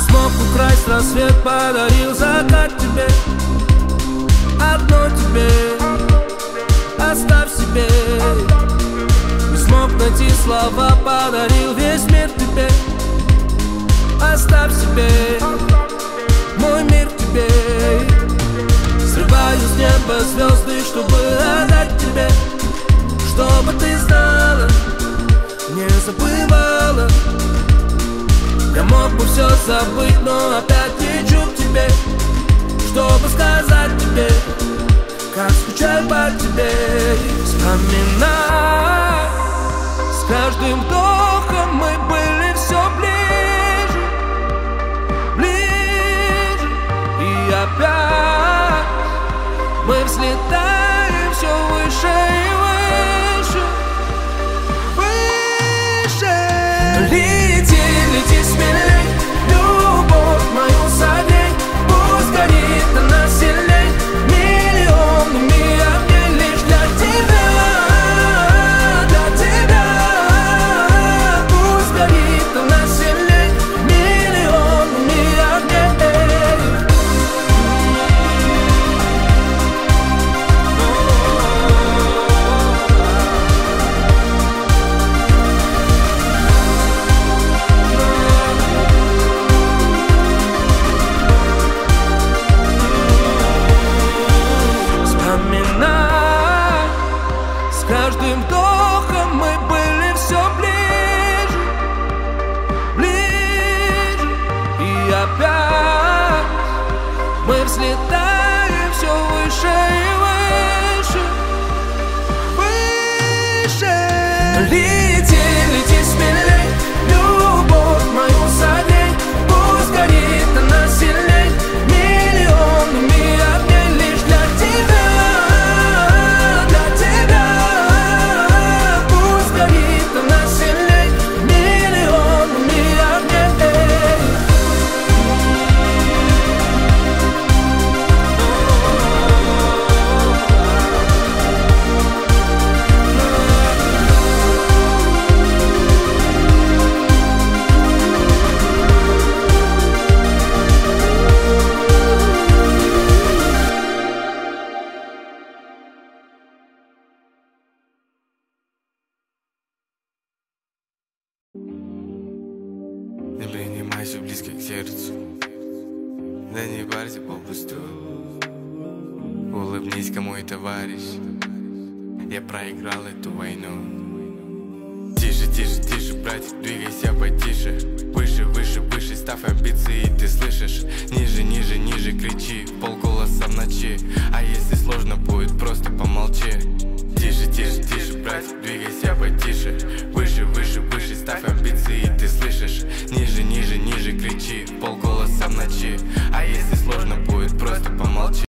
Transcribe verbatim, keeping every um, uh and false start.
смог украсть рассвет, подарил закат тебе. Одно тебе, оставь себе. Не смог найти слова, подарил весь мир тебе. Оставь себе, мой мир тебе. Срываю с неба звезды, чтобы отдать тебе. Чтобы ты знала, не забывала. Я мог бы все забыть, но опять лечу к тебе, чтобы сказать тебе, как скучаю по тебе. Вспоминай, с каждым вдохом мы были все ближе, ближе. И опять мы взлетаем все выше и выше, выше. Лети, лети смелей, любовь мою согрей. Пусть горит она сильней миллионами огней. Лишь для тебя, для тебя. Пусть горит она сильней миллионами огней. С каждым вдохом мы были все ближе, ближе. И опять мы взлетаем все выше и выше, выше. Лети, лети смелей, любовь мою согрей. Пусть горит она сильней миллионами огней. Лишь для тебя, не принимайся близко к сердцу, да не парься попусту. Улыбнись, кому и товарищ, я проиграл эту войну. Тише, тише, тише, братик, двигайся потише. Выше, выше, выше, ставь амбиции, ты слышишь? Ниже, ниже, ниже, кричи, полголоса в ночи. А если сложно будет, просто помолчи. Тише, тише, тише, братик, двигайся потише.